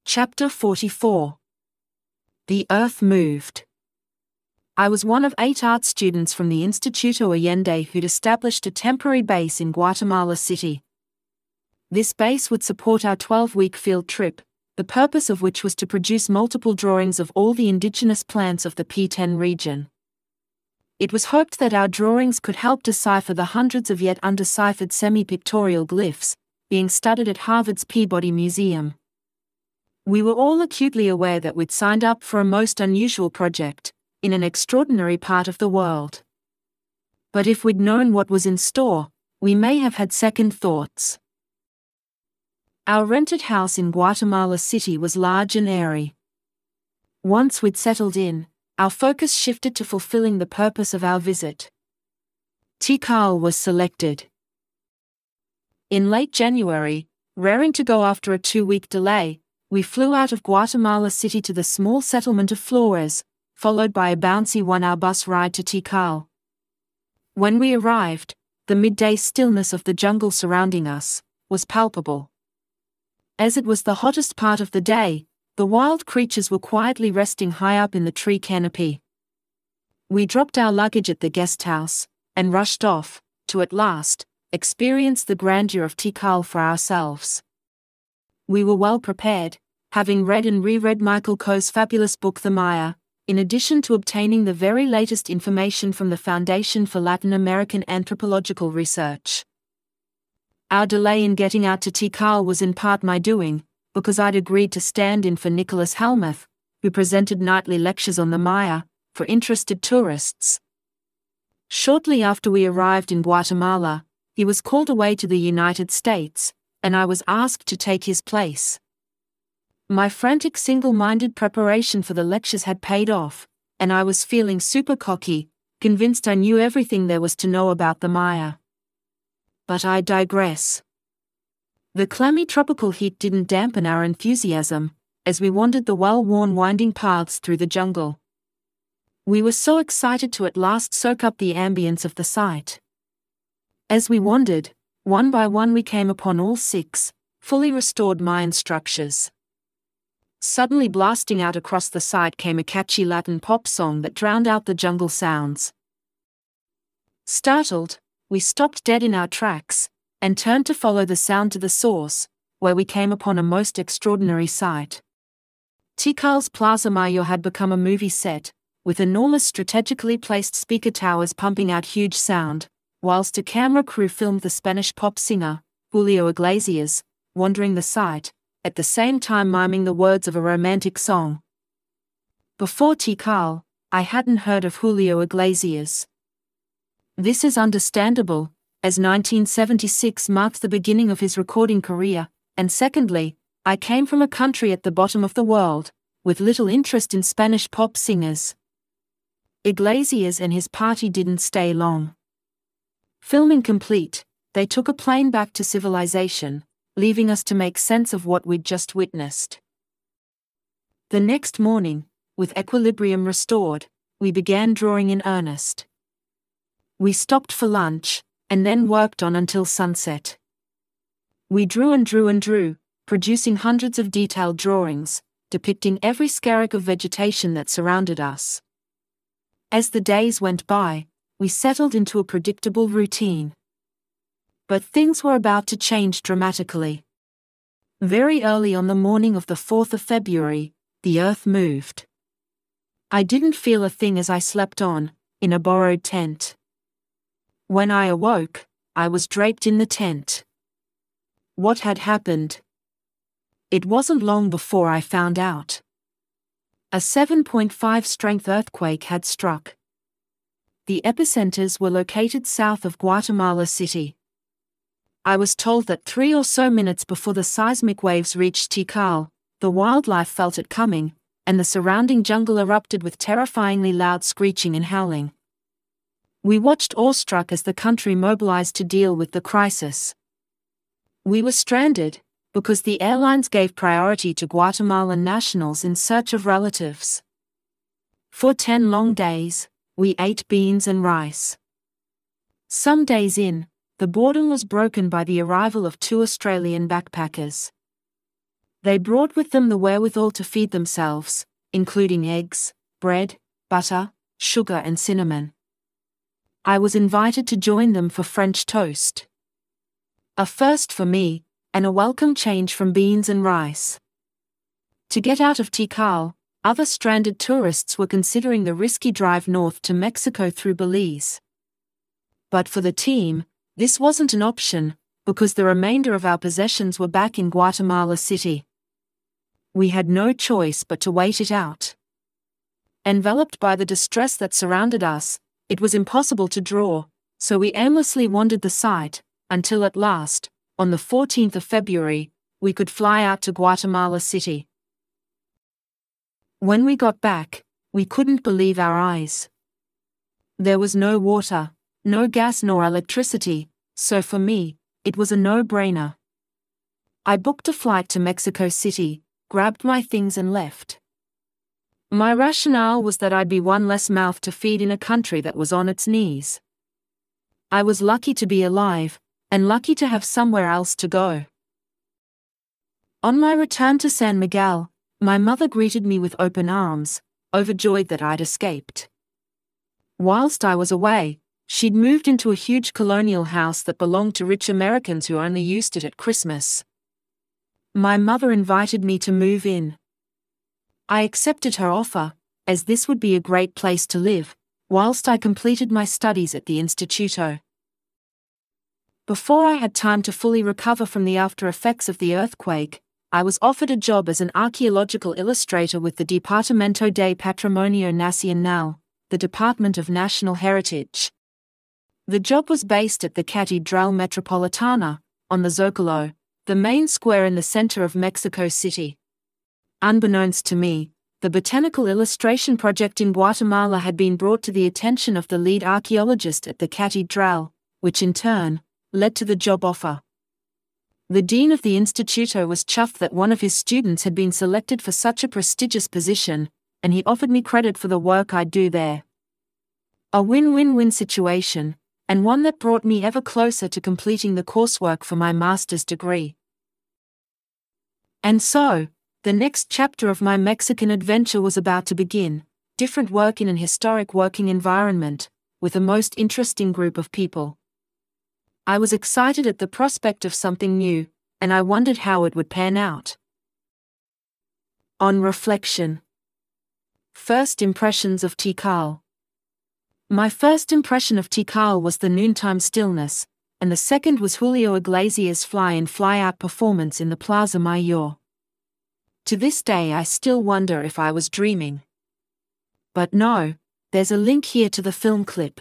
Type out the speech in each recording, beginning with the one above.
Chapter 44. The Earth Moved. I was one of 8 art students from the Instituto Allende who'd established a temporary base in Guatemala City. This base would support our 12-week field trip, the purpose of which was to produce multiple drawings of all the indigenous plants of the Petén region. It was hoped that our drawings could help decipher the hundreds of yet undeciphered semi-pictorial glyphs being studied at Harvard's Peabody Museum. We were all acutely aware that we'd signed up for a most unusual project, in an extraordinary part of the world. But if we'd known what was in store, we may have had second thoughts. Our rented house in Guatemala City was large and airy. Once we'd settled in, our focus shifted to fulfilling the purpose of our visit. Tikal was selected. In late January, raring to go after a 2-week delay, we flew out of Guatemala City to the small settlement of Flores, followed by a bouncy 1-hour bus ride to Tikal. When we arrived, the midday stillness of the jungle surrounding us was palpable. As it was the hottest part of the day, the wild creatures were quietly resting high up in the tree canopy. We dropped our luggage at the guest house, and rushed off, to at last experience the grandeur of Tikal for ourselves. We were well prepared, having read and reread Michael Coe's fabulous book The Maya, in addition to obtaining the very latest information from the Foundation for Latin American Anthropological Research. Our delay in getting out to Tikal was in part my doing, because I'd agreed to stand in for Nicholas Helmuth, who presented nightly lectures on the Maya, for interested tourists. Shortly after we arrived in Guatemala, he was called away to the United States, and I was asked to take his place. My frantic single-minded preparation for the lectures had paid off, and I was feeling super cocky, convinced I knew everything there was to know about the Maya. But I digress. The clammy tropical heat didn't dampen our enthusiasm, as we wandered the well-worn winding paths through the jungle. We were so excited to at last soak up the ambience of the site. As we wandered, one by one we came upon all 6, fully restored Mayan structures. Suddenly blasting out across the site came a catchy Latin pop song that drowned out the jungle sounds. Startled, we stopped dead in our tracks, and turned to follow the sound to the source, where we came upon a most extraordinary sight. Tikal's Plaza Mayor had become a movie set, with enormous strategically placed speaker towers pumping out huge sound, whilst a camera crew filmed the Spanish pop singer, Julio Iglesias, wandering the site, at the same time miming the words of a romantic song. Before Tikal, I hadn't heard of Julio Iglesias. This is understandable, as 1976 marked the beginning of his recording career, and secondly, I came from a country at the bottom of the world, with little interest in Spanish pop singers. Iglesias and his party didn't stay long. Filming complete, they took a plane back to civilization, leaving us to make sense of what we'd just witnessed. The next morning, with equilibrium restored, we began drawing in earnest. We stopped for lunch, and then worked on until sunset. We drew and drew and drew, producing hundreds of detailed drawings, depicting every skerrick of vegetation that surrounded us. As the days went by, we settled into a predictable routine. But things were about to change dramatically. Very early on the morning of the 4th of February, the earth moved. I didn't feel a thing as I slept on, in a borrowed tent. When I awoke, I was draped in the tent. What had happened? It wasn't long before I found out. A 7.5 strength earthquake had struck. The epicenters were located south of Guatemala City. I was told that 3 or so minutes before the seismic waves reached Tikal, the wildlife felt it coming, and the surrounding jungle erupted with terrifyingly loud screeching and howling. We watched awestruck as the country mobilized to deal with the crisis. We were stranded, because the airlines gave priority to Guatemalan nationals in search of relatives. For 10 long days, we ate beans and rice. Some days in, the boredom was broken by the arrival of 2 Australian backpackers. They brought with them the wherewithal to feed themselves, including eggs, bread, butter, sugar and cinnamon. I was invited to join them for French toast. A first for me, and a welcome change from beans and rice. To get out of Tikal, other stranded tourists were considering the risky drive north to Mexico through Belize. But for the team, this wasn't an option, because the remainder of our possessions were back in Guatemala City. We had no choice but to wait it out. Enveloped by the distress that surrounded us, it was impossible to draw, so we aimlessly wandered the site, until at last, on the 14th of February, we could fly out to Guatemala City. When we got back, we couldn't believe our eyes. There was no water, no gas nor electricity, so for me, it was a no-brainer. I booked a flight to Mexico City, grabbed my things and left. My rationale was that I'd be one less mouth to feed in a country that was on its knees. I was lucky to be alive, and lucky to have somewhere else to go. On my return to San Miguel, my mother greeted me with open arms, overjoyed that I'd escaped. Whilst I was away, she'd moved into a huge colonial house that belonged to rich Americans who only used it at Christmas. My mother invited me to move in. I accepted her offer, as this would be a great place to live, whilst I completed my studies at the Instituto. Before I had time to fully recover from the after effects of the earthquake, I was offered a job as an archaeological illustrator with the Departamento de Patrimonio Nacional, the Department of National Heritage. The job was based at the Catedral Metropolitana, on the Zocalo, the main square in the center of Mexico City. Unbeknownst to me, the botanical illustration project in Guatemala had been brought to the attention of the lead archaeologist at the Catedral, which in turn led to the job offer. The dean of the Instituto was chuffed that one of his students had been selected for such a prestigious position, and he offered me credit for the work I'd do there. A win-win-win situation, and one that brought me ever closer to completing the coursework for my master's degree. And so, the next chapter of my Mexican adventure was about to begin, different work in an historic working environment, with a most interesting group of people. I was excited at the prospect of something new, and I wondered how it would pan out. On reflection. First impressions of Tikal. My first impression of Tikal was the noontime stillness, and the second was Julio Iglesias' fly-in fly-out performance in the Plaza Mayor. To this day I still wonder if I was dreaming. But no, there's a link here to the film clip.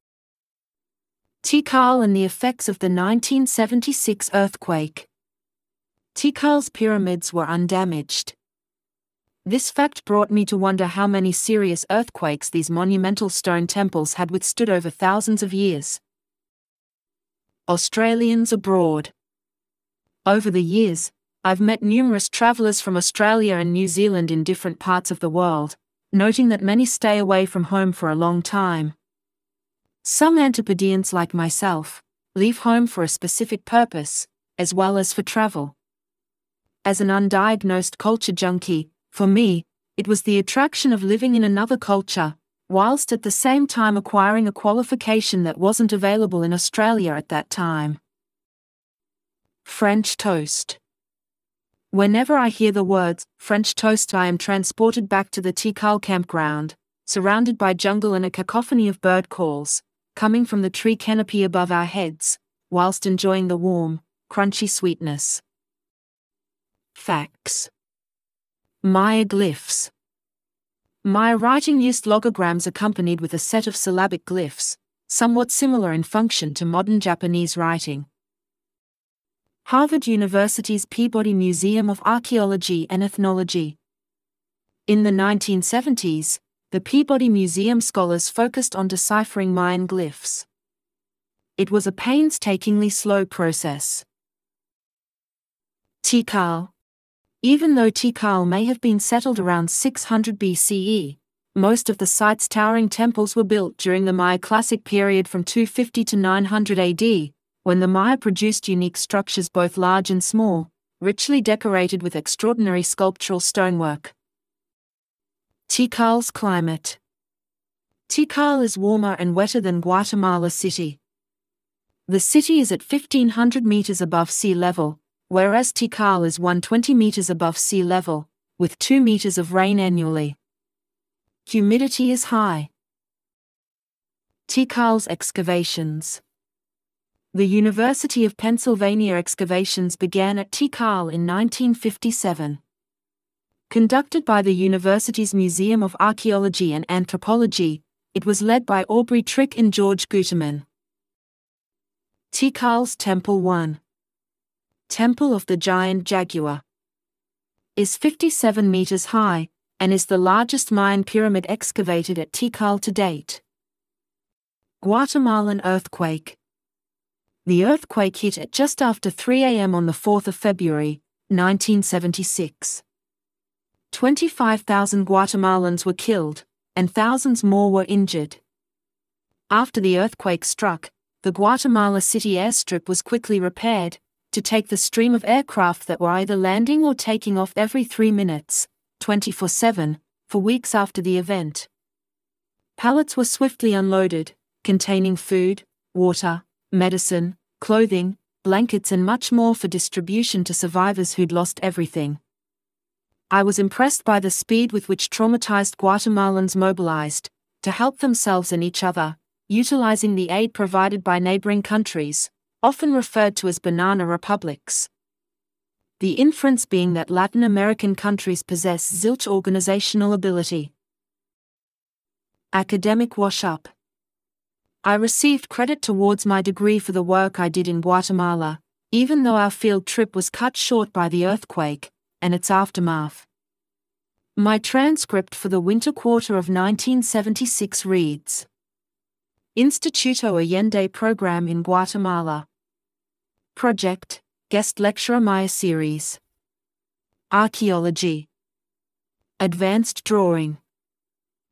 Tikal and the effects of the 1976 earthquake. Tikal's pyramids were undamaged. This fact brought me to wonder how many serious earthquakes these monumental stone temples had withstood over thousands of years. Australians abroad. Over the years, I've met numerous travelers from Australia and New Zealand in different parts of the world, noting that many stay away from home for a long time. Some Antipodeans like myself leave home for a specific purpose, as well as for travel. As an undiagnosed culture junkie, for me, it was the attraction of living in another culture, whilst at the same time acquiring a qualification that wasn't available in Australia at that time. French toast. Whenever I hear the words French toast, I am transported back to the Tikal campground, surrounded by jungle and a cacophony of bird calls, coming from the tree canopy above our heads, whilst enjoying the warm, crunchy sweetness. Facts. Maya glyphs. Maya writing used logograms accompanied with a set of syllabic glyphs, somewhat similar in function to modern Japanese writing. Harvard University's Peabody Museum of Archaeology and Ethnology. In the 1970s, the Peabody Museum scholars focused on deciphering Mayan glyphs. It was a painstakingly slow process. Tikal. Even though Tikal may have been settled around 600 BCE, most of the site's towering temples were built during the Maya Classic period from 250 to 900 AD, when the Maya produced unique structures both large and small, richly decorated with extraordinary sculptural stonework. Tikal's climate. Tikal is warmer and wetter than Guatemala City. The city is at 1,500 meters above sea level, whereas Tikal is 120 meters above sea level, with 2 meters of rain annually. Humidity is high. Tikal's excavations. The University of Pennsylvania excavations began at Tikal in 1957. Conducted by the university's Museum of Archaeology and Anthropology, it was led by Aubrey Trick and George Guterman. Tikal's Temple 1. Temple of the Giant Jaguar. Is 57 meters high, and is the largest Mayan pyramid excavated at Tikal to date. Guatemalan earthquake. The earthquake hit at just after 3 a.m. on the 4th of February, 1976. 25,000 Guatemalans were killed, and thousands more were injured. After the earthquake struck, the Guatemala City airstrip was quickly repaired, to take the stream of aircraft that were either landing or taking off every 3 minutes, 24/7, for weeks after the event. Pallets were swiftly unloaded, containing food, water, medicine, clothing, blankets and much more for distribution to survivors who'd lost everything. I was impressed by the speed with which traumatized Guatemalans mobilized, to help themselves and each other, utilizing the aid provided by neighboring countries, often referred to as banana republics. The inference being that Latin American countries possess zilch organizational ability. Academic wash-up. I received credit towards my degree for the work I did in Guatemala, even though our field trip was cut short by the earthquake and its aftermath. My transcript for the winter quarter of 1976 reads: Instituto Allende Program in Guatemala. Project, Guest Lecturer Maya Series. Archaeology. Advanced Drawing.